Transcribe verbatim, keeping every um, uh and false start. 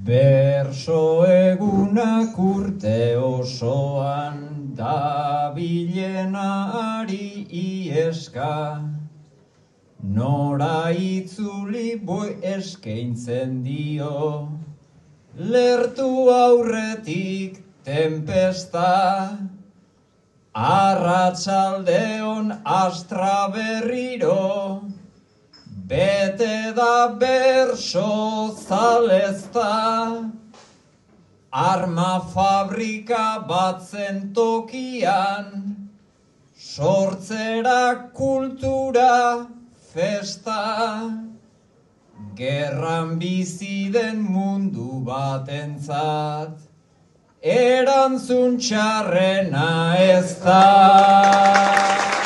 Berso egunak urte osoan dabilenari ieska, nora itzuli boi eskaintzen dio, lertu aurretik tempesta, arratsaldeon astra berriro, bete da berso zalezta, arma fabrika bat zen tokian, sortzera kultura festa, gerran bizi den mundu batentzat, erantzun txarrena ez da.